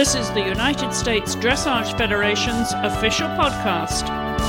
This is the United States Dressage Federation's official podcast.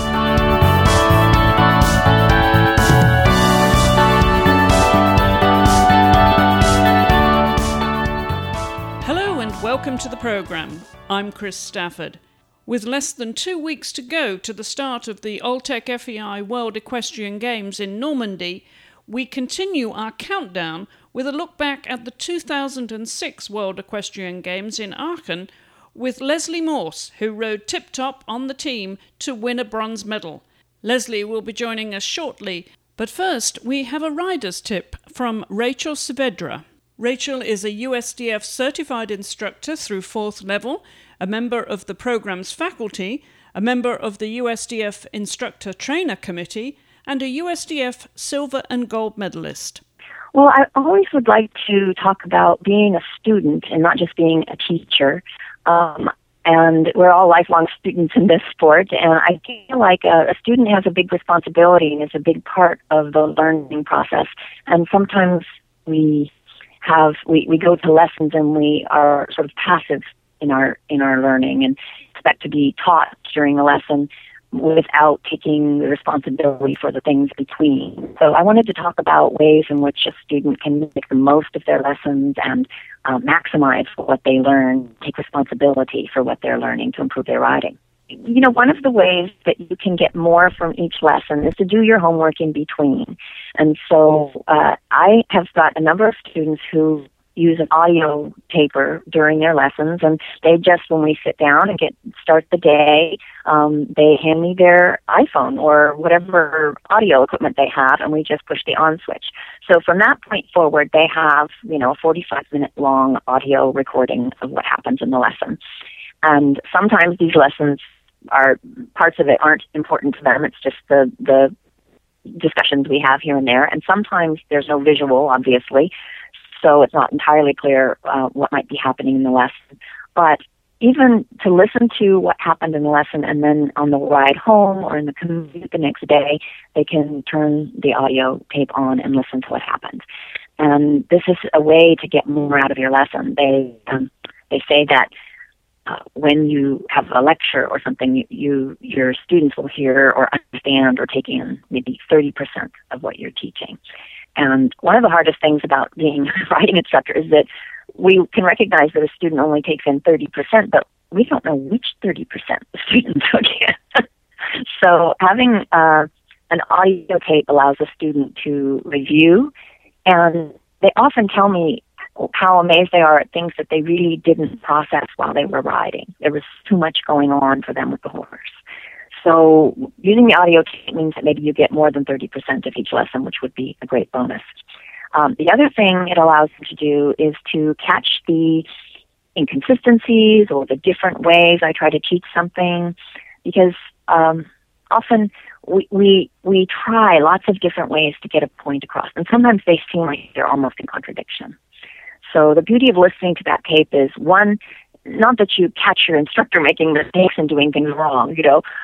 Hello and welcome to the program. I'm Chris Stafford. With less than 2 weeks to go to the start of the Alltech FEI World Equestrian Games in Normandy, we continue our countdown with a look back at the 2006 World Equestrian Games in Aachen with Leslie Morse, who rode tip-top on the team to win a bronze medal. Leslie will be joining us shortly, but first we have a rider's tip from Rachel Saavedra. Rachel is a USDF certified instructor through 4th level, a member of the program's faculty, a member of the USDF Instructor Trainer Committee, and a USDF silver and gold medalist. Well, I always would like to talk about being a student and not just being a teacher. And we're all lifelong students in this sport, and I feel like a student has a big responsibility and is a big part of the learning process. And sometimes we go to lessons and we are sort of passive in our learning and expect to be taught during a lesson without taking the responsibility for the things between. So I wanted to talk about ways in which a student can make the most of their lessons and maximize what they learn, take responsibility for what they're learning to improve their riding. You know, one of the ways that you can get more from each lesson is to do your homework in between. And so I have got a number of students who use an audio taper during their lessons, and they just, when we sit down and start the day, they hand me their iPhone or whatever audio equipment they have, and we just push the on switch. So from that point forward, they have, a 45-minute long audio recording of what happens in the lesson. And sometimes these lessons parts of it aren't important to them. It's just the discussions we have here and there. And sometimes there's no visual, obviously, so it's not entirely clear what might be happening in the lesson. But even to listen to what happened in the lesson and then on the ride home or in the commute the next day, they can turn the audio tape on and listen to what happened. And this is a way to get more out of your lesson. They say that when you have a lecture or something, your students will hear or understand or take in maybe 30% of what you're teaching. And one of the hardest things about being a riding instructor is that we can recognize that a student only takes in 30%, but we don't know which 30% the student took in. So having an audio tape allows a student to review, and they often tell me how amazed they are at things that they really didn't process while they were riding. There was too much going on for them with the horse. So using the audio tape means that maybe you get more than 30% of each lesson, which would be a great bonus. The other thing it allows you to do is to catch the inconsistencies or the different ways I try to teach something, because often we try lots of different ways to get a point across, and sometimes they seem like they're almost in contradiction. So the beauty of listening to that tape is, one, not that you catch your instructor making mistakes and doing things wrong,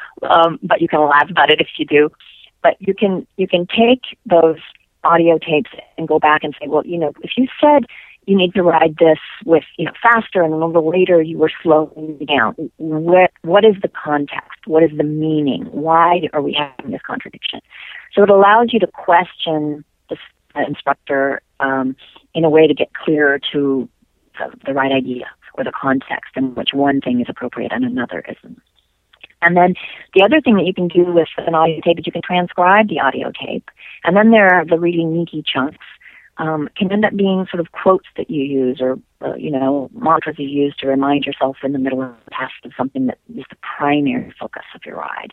but you can laugh about it if you do. But you can take those audio tapes and go back and say, well, if you said you need to ride this with, faster, and a little later you were slowing down, what is the context? What is the meaning? Why are we having this contradiction? So it allows you to question the instructor in a way to get clearer to the right idea or the context in which one thing is appropriate and another isn't. And then the other thing that you can do with an audio tape is you can transcribe the audio tape. And then there are the really meaty chunks. Can end up being sort of quotes that you use or, mantras you use to remind yourself in the middle of the task of something that is the primary focus of your ride.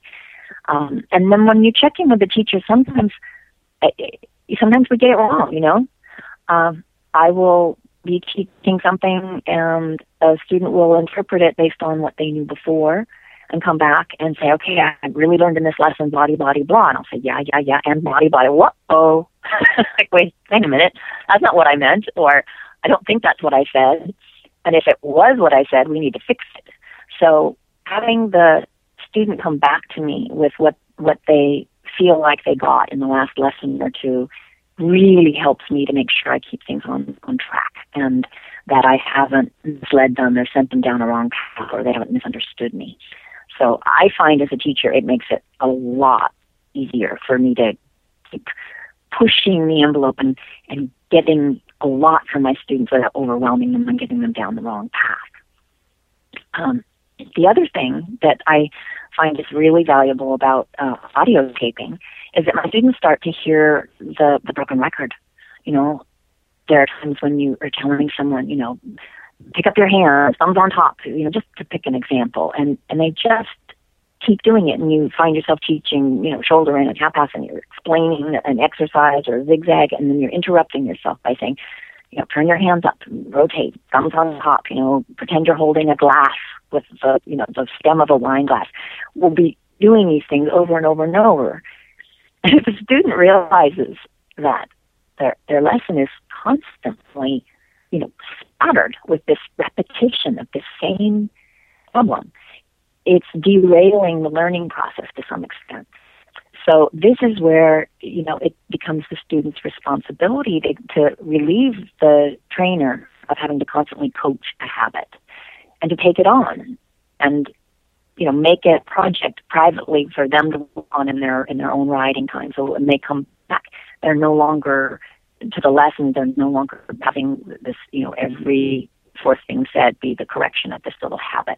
And then when you check in with the teacher, sometimes we get it wrong, I will be teaching something and a student will interpret it based on what they knew before and come back and say, okay, I really learned in this lesson, blah, blah, blah. And I'll say, yeah, and blah, blah, whoa. Like, wait a minute, that's not what I meant, or I don't think that's what I said. And if it was what I said, we need to fix it. So having the student come back to me with what they feel like they got in the last lesson or two really helps me to make sure I keep things on track. And that I haven't misled them or sent them down a wrong path or they haven't misunderstood me. So I find as a teacher it makes it a lot easier for me to keep pushing the envelope and getting a lot from my students without overwhelming them and getting them down the wrong path. The other thing that I find is really valuable about audio taping is that my students start to hear the broken record. You know, there are times when you are telling someone, you know, pick up your hands, thumbs on top, you know, just to pick an example, and they just keep doing it, and you find yourself teaching, you know, shoulder in and half pass, and you're explaining an exercise or a zigzag, and then you're interrupting yourself by saying, you know, turn your hands up, rotate, thumbs on top, you know, pretend you're holding a glass with the, you know, the stem of a wine glass. We'll be doing these things over and over and over. And if a student realizes that their lesson is constantly, you know, spattered with this repetition of the same problem, it's derailing the learning process to some extent. So this is where, you know, it becomes the student's responsibility to relieve the trainer of having to constantly coach a habit and to take it on and, you know, make a project privately for them to work on in their own writing time. So when they come back, they're no longer to the lesson, they're no longer having this, you know, every fourth thing said be the correction of this little habit.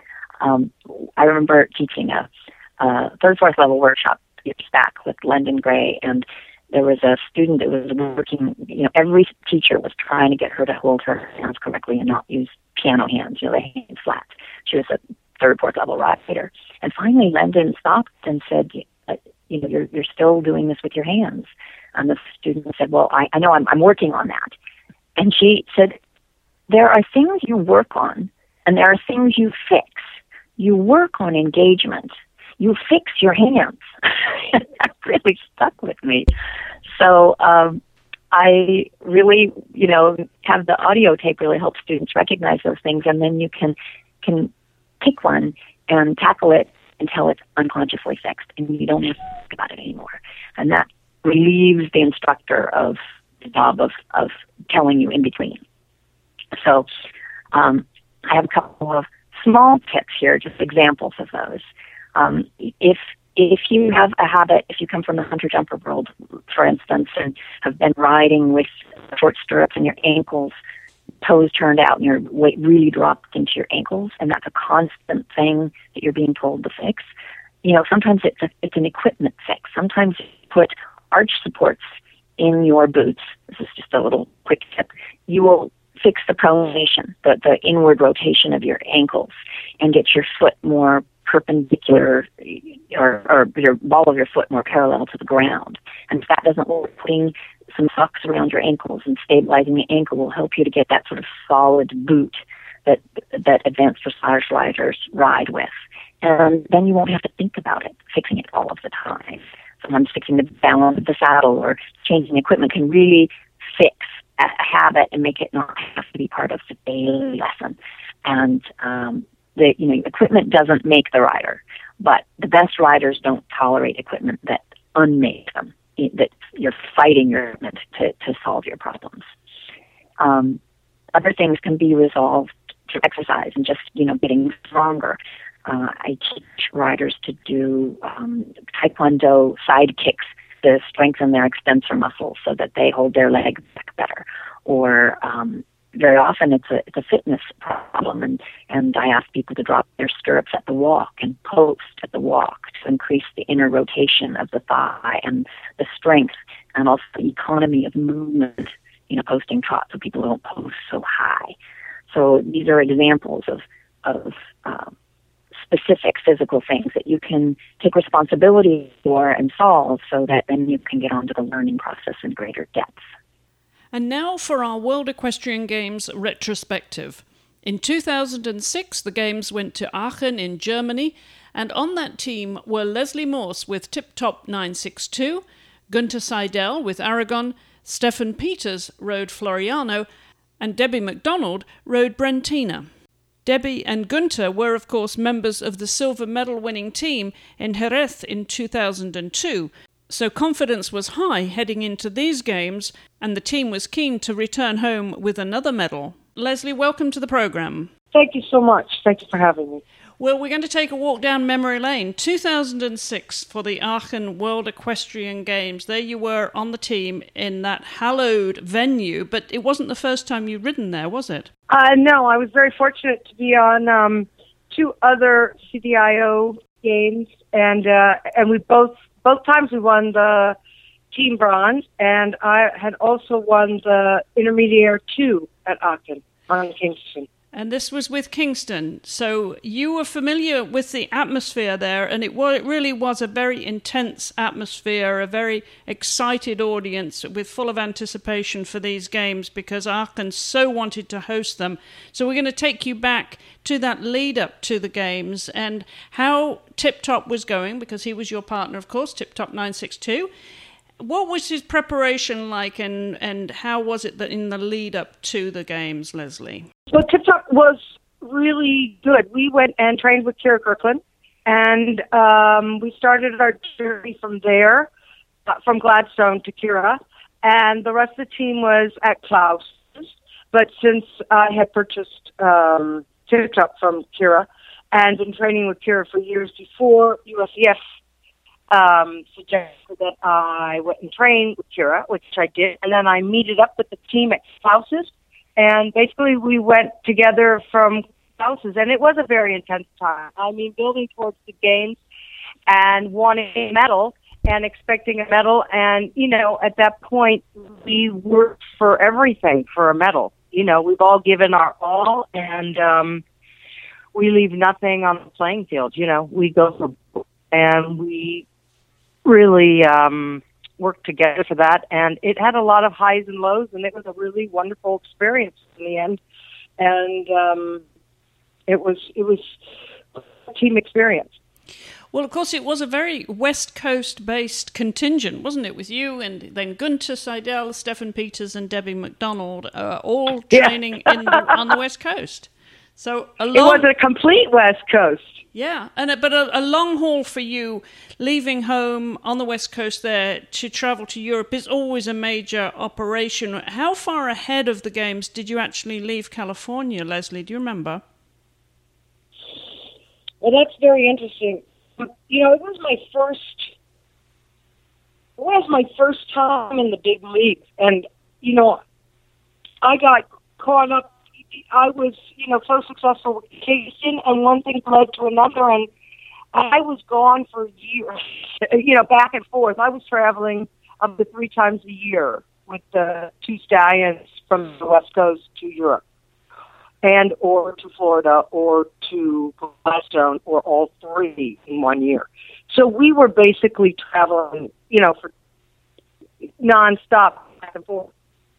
I remember teaching a third, fourth level workshop years back with London Gray, and there was a student that was working, you know, every teacher was trying to get her to hold her hands correctly and not use piano hands, you know, the hands flat. She was a third, fourth level writer. And finally, London stopped and said, you know, you're still doing this with your hands. And the student said, well, I know I'm working on that. And she said, there are things you work on and there are things you fix. You work on engagement. You fix your hands. That really stuck with me. So I really, you know, have the audio tape really help students recognize those things, and then you can pick one and tackle it until it's unconsciously fixed, and you don't have to think about it anymore. And that relieves the instructor of the job of telling you in between. So I have a couple of small tips here, just examples of those. If you have a habit, if you come from the hunter-jumper world, for instance, and have been riding with short stirrups and your ankles, toes turned out and your weight really dropped into your ankles, and that's a constant thing that you're being told to fix, you know, sometimes it's an equipment fix. Sometimes you put arch supports in your boots. This is just a little quick tip. You will fix the pronation, the inward rotation of your ankles, and get your foot more perpendicular, or your ball of your foot more parallel to the ground. And if that doesn't work, putting some socks around your ankles and stabilizing the ankle will help you to get that sort of solid boot that advanced dressage riders ride with. And then you won't have to think about it, fixing it all of the time. Sometimes fixing the balance of the saddle or changing equipment can really fix a habit and make it not have to be part of the daily lesson. And equipment doesn't make the rider, but the best riders don't tolerate equipment that unmake them, that you're fighting your equipment to solve your problems. Other things can be resolved through exercise and just, getting stronger. I teach riders to do Taekwondo side kicks to strengthen their extensor muscles so that they hold their legs back better. Or very often it's a fitness problem, and I ask people to drop their stirrups at the walk and post at the walk to increase the inner rotation of the thigh and the strength and also the economy of movement, posting trot so people don't post so high. So these are examples of specific physical things that you can take responsibility for and solve so that then you can get onto the learning process in greater depth. And now for our World Equestrian Games retrospective. In 2006, the Games went to Aachen in Germany, and on that team were Leslie Morse with Tip Top 962, Günther Seidel with Aragon, Stefan Peters rode Floriano, and Debbie McDonald rode Brentina. Debbie and Günther were, of course, members of the silver medal-winning team in Jerez in 2002, so confidence was high heading into these games, and the team was keen to return home with another medal. Leslie, welcome to the program. Thank you so much. Thank you for having me. Well, we're going to take a walk down memory lane. 2006 for the Aachen World Equestrian Games. There you were on the team in that hallowed venue, but it wasn't the first time you'd ridden there, was it? No, I was very fortunate to be on 2 other CDIO games, and we both times we won the team bronze, and I had also won the Intermediate 2 at Aachen on Kingston. And this was with Kingston. So you were familiar with the atmosphere there, and it really was a very intense atmosphere, a very excited audience with full of anticipation for these games because Aachen so wanted to host them. So we're going to take you back to that lead up to the games and how Tip Top was going, because he was your partner, of course, Tip Top 962. What was his preparation like, and how was it that in the lead up to the games, Leslie? Well, Tip Top was really good. We went and trained with Kira Kirkland, and we started our journey from there, from Gladstone to Kira, and the rest of the team was at Klaus's. But since I had purchased Tip Top from Kira and been training with Kira for years before, USEF suggested that I went and trained with Kira, which I did, and then I meted up with the team at Klaus's, and basically we went together from Klaus's, and it was a very intense time. I mean, building towards the games and wanting a medal and expecting a medal, and, you know, at that point, we worked for everything for a medal. You know, we've all given our all, and we leave nothing on the playing field. You know, we go for, and we really worked together for that, and it had a lot of highs and lows, and it was a really wonderful experience in the end, and it was a team experience. Well, of course, it was a very West Coast-based contingent, wasn't it, with you and then Gunter Seidel, Stefan Peters, and Debbie McDonald, all training on the West Coast. So it was a complete West Coast. Yeah, but a long haul for you, leaving home on the West Coast there to travel to Europe is always a major operation. How far ahead of the games did you actually leave California, Leslie? Do you remember? Well, that's very interesting. You know, it was my first time in the big leagues, and, you know, I got caught up. I was, you know, so successful with Kingston, and one thing led to another, and I was gone for years, you know, back and forth. I was traveling up to 3 times a year with the 2 stallions from the West Coast to Europe, and or to Florida, or to Gladstone, or all 3 in 1 year. So we were basically traveling, you know, for nonstop back and forth.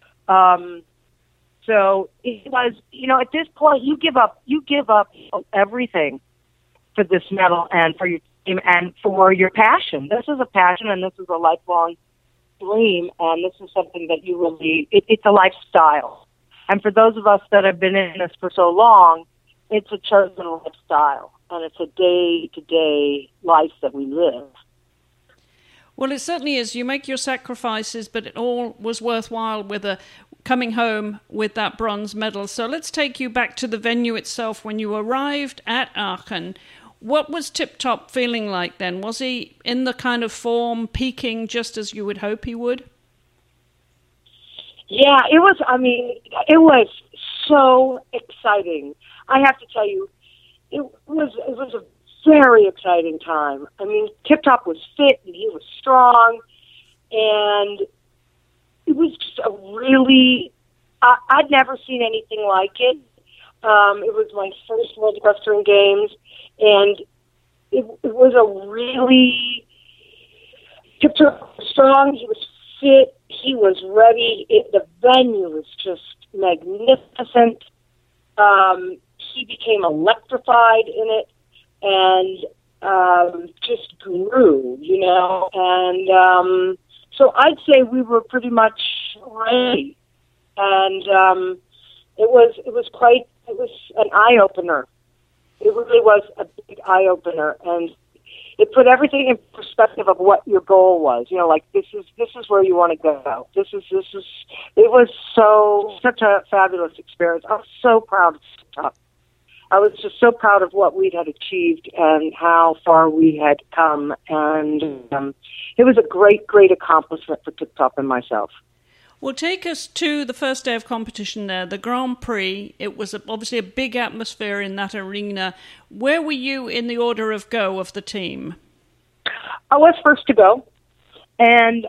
So it was, you know, at this point, you give up everything for this medal and for your team and for your passion. This is a passion, and this is a lifelong dream, and this is something that you really, it's a lifestyle. And for those of us that have been in this for so long, it's a chosen lifestyle, and it's a day-to-day life that we live. Well, it certainly is. You make your sacrifices, but it all was worthwhile with coming home with that bronze medal. So let's take you back to the venue itself. When you arrived at Aachen, what was Tip Top feeling like then? Was he in the kind of form, peaking just as you would hope he would? Yeah, it was so exciting. I have to tell you, it was a very exciting time. I mean, Tip Top was fit and he was strong, and it was just a really, I'd never seen anything like it. It was my first World Equestrian Games, and it was a really, Tip Top was strong, he was fit, he was ready. The venue was just magnificent. He became electrified in it, and just grew, you know. And so I'd say we were pretty much ready, and it was an eye opener. It really was a big eye opener, and it put everything in perspective of what your goal was. You know, like this is where you want to go. It was such a fabulous experience. I was so proud of TikTok. I was just so proud of what we had achieved and how far we had come, and it was a great, great accomplishment for TikTok and myself. Well, take us to the first day of competition there, the Grand Prix. It was obviously a big atmosphere in that arena. Where were you in the order of go of the team? I was first to go, and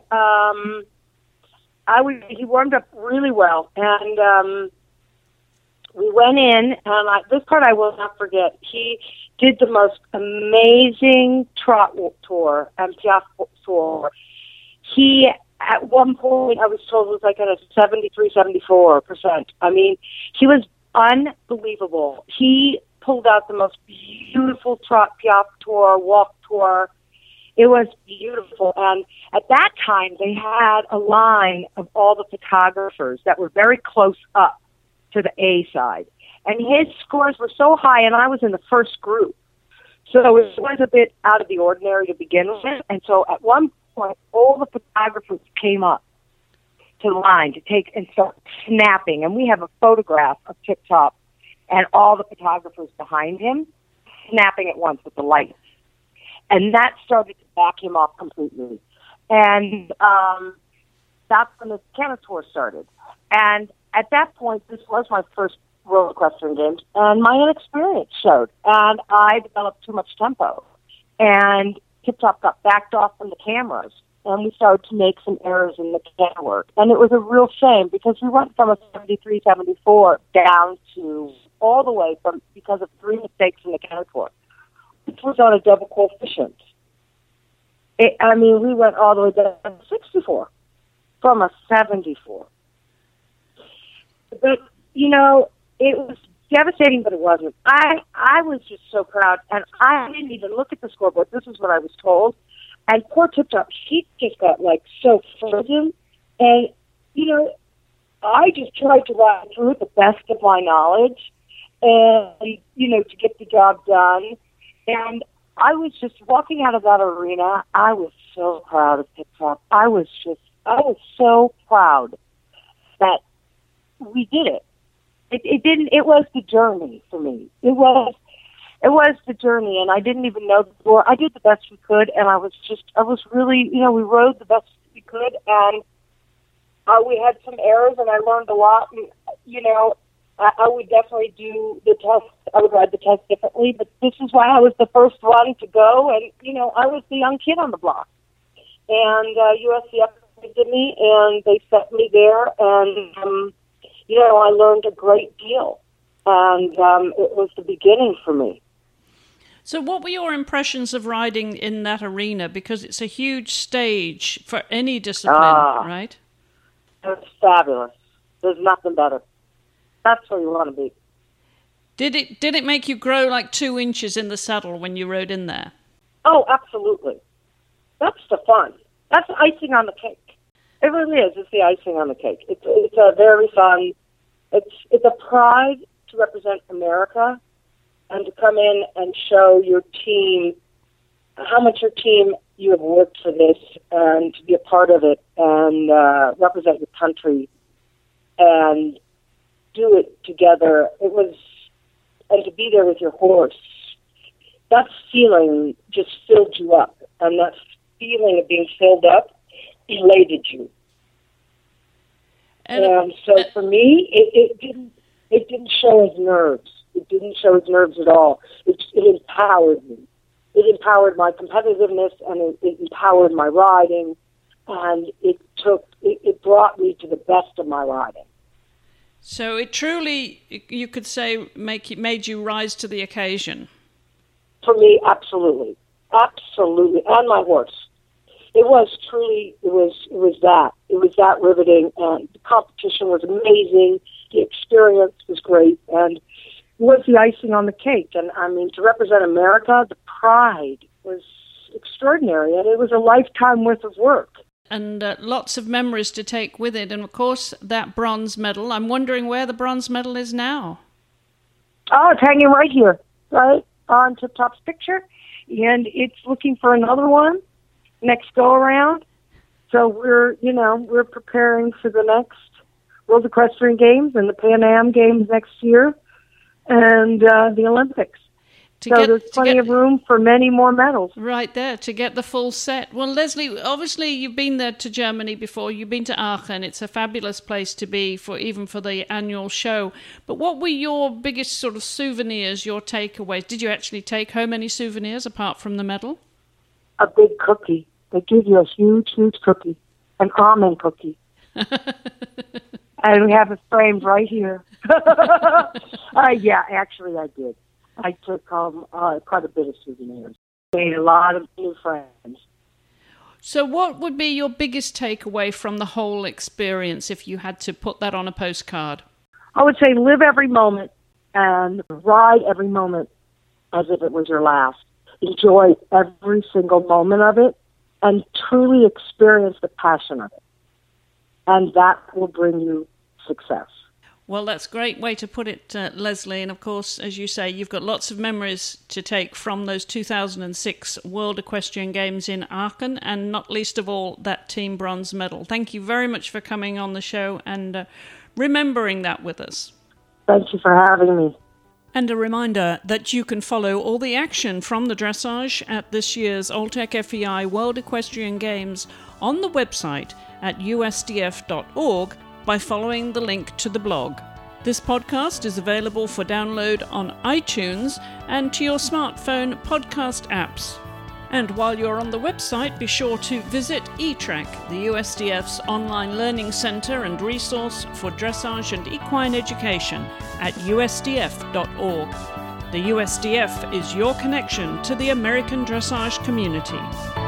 he warmed up really well, and we went in, and this part I will not forget. He did the most amazing trot tour and Piaffe tour. He, at one point, I was told, was like at a 73-74%. I mean, he was unbelievable. He pulled out the most beautiful trot Piaffe tour, walk tour. It was beautiful. And at that time, they had a line of all the photographers that were very close up to the A side. And his scores were so high, and I was in the first group. So it was a bit out of the ordinary to begin with. And so at one point, all the photographers came up to the line to take and start snapping. And we have a photograph of TikTok and all the photographers behind him snapping at once with the lights. And that started to back him off completely. And that's when the Canada Tour started. And at that point, this was my first World Equestrian Games, and my inexperience showed. And I developed too much tempo. And TikTok got backed off from the cameras, and we started to make some errors in the camera work. And it was a real shame because we went from a 73-74 down to all the way from because of 3 mistakes in the Canada Tour. It was on a double coefficient. We went all the way down to 64 from a 74. But, you know, it was devastating, but it wasn't. I was just so proud, and I didn't even look at the scoreboard. This is what I was told. And poor TikTok, she just got, so frozen. And, you know, I just tried to ride through it the best of my knowledge and, you know, to get the job done. And I was just walking out of that arena. I was so proud of TikTok. I was so proud that we did it. It was the journey for me. It was the journey, and I didn't even know the score. I did the best we could, and I was really, you know, we rode the best we could, and we had some errors, and I learned a lot. And, you know, I would definitely do the test. I would ride the test differently, but this is why I was the first one to go, and, you know, I was the young kid on the block. And USCF did me, and they set me there, and, you know, I learned a great deal, and it was the beginning for me. So what were your impressions of riding in that arena? Because it's a huge stage for any discipline, right? It's fabulous. There's nothing better. That's where you want to be. Did it make you grow like 2 inches in the saddle when you rode in there? Oh, absolutely. That's the fun. That's the icing on the cake. It really is. It's the icing on the cake. It's a very fun. It's a pride to represent America and to come in and show your team how much your team you have worked for this and to be a part of it and represent your country and do it together. And to be there with your horse. That feeling just filled you up, and that feeling of being filled up elated you. And so for me, it didn't show his nerves. It didn't show his nerves at all. It empowered me. It empowered my competitiveness, and it empowered my riding, and it brought me to the best of my riding. So it truly, you could say, made you rise to the occasion. For me, absolutely, and my horse. It was that riveting, and the competition was amazing. The experience was great, and it was the icing on the cake. And I mean, to represent America, the pride was extraordinary, and it was a lifetime worth of work. And lots of memories to take with it. And of course, that bronze medal. I'm wondering where the bronze medal is now. Oh, it's hanging right here, right on Tip Top's picture. and it's looking for another one next go around. So we're preparing for the next World Equestrian Games and the Pan Am Games next year, and the Olympics. There's plenty of room for many more medals. Right there, to get the full set. Well, Leslie, obviously you've been there to Germany before. You've been to Aachen. It's a fabulous place to be, even for the annual show. But what were your biggest sort of souvenirs, your takeaways? Did you actually take home any souvenirs apart from the medal? A big cookie. They give you a huge, huge cookie, an almond cookie. And we have it framed right here. Yeah, actually I did. I took quite a bit of souvenirs. Made a lot of new friends. So what would be your biggest takeaway from the whole experience if you had to put that on a postcard? I would say live every moment and ride every moment as if it was your last. Enjoy every single moment of it and truly experience the passion of it. And that will bring you success. Well, that's a great way to put it, Leslie. And of course, as you say, you've got lots of memories to take from those 2006 World Equestrian Games in Aachen, and not least of all, that team bronze medal. Thank you very much for coming on the show and remembering that with us. Thank you for having me. And a reminder that you can follow all the action from the dressage at this year's Alltech FEI World Equestrian Games on the website at usdf.org by following the link to the blog. This podcast is available for download on iTunes and to your smartphone podcast apps. And while you're on the website, be sure to visit eTrack, the USDF's online learning centre and resource for dressage and equine education at usdf.org. The USDF is your connection to the American dressage community.